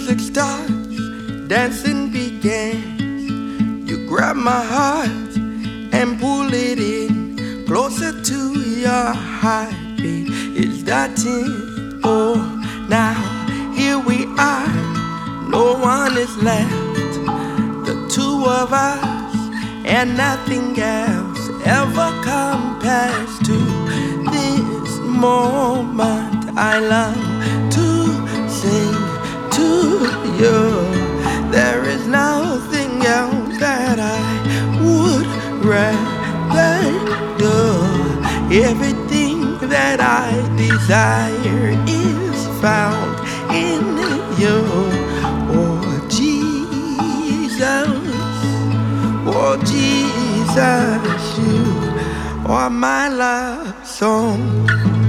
music starts, dancing begins. You grab my heart and pull it in, closer to your heartbeat. It's starting, oh, now here we are. No one is left, the two of us, and nothing else ever compares to this moment. I love to sing to you. There is nothing else that I would rather do. Everything that I desire is found in you. Oh Jesus, oh Jesus, you are my love song.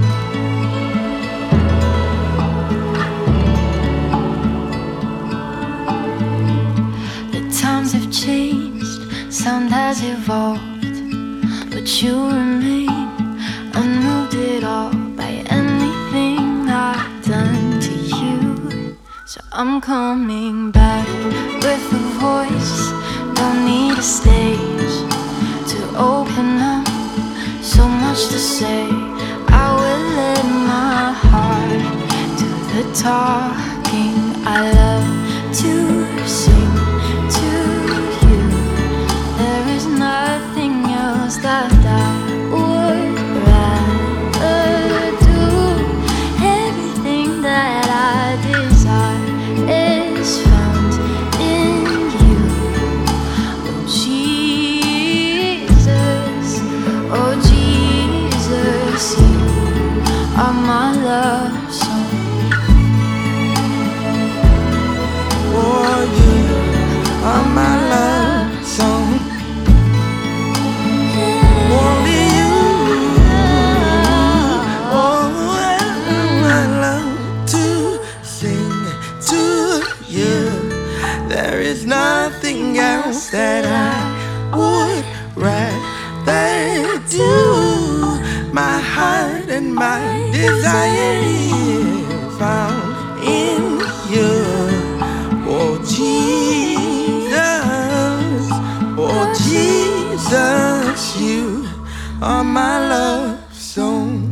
Times have changed, sound has evolved, but you remain unmoved at all by anything I've done to you. So I'm coming back with a voice, don't need a stage to open up, so much to say. I will let my heart do the talking. I love to sing to you. There is nothing else that I would rather do. Everything that I desire is found in you. Oh Jesus, you are my love song. Oh, you are my love song. Only you. Oh, I love to sing to you. There is nothing else that I would rather do. My heart and my desire is found in you. Oh Jesus, you are my love song.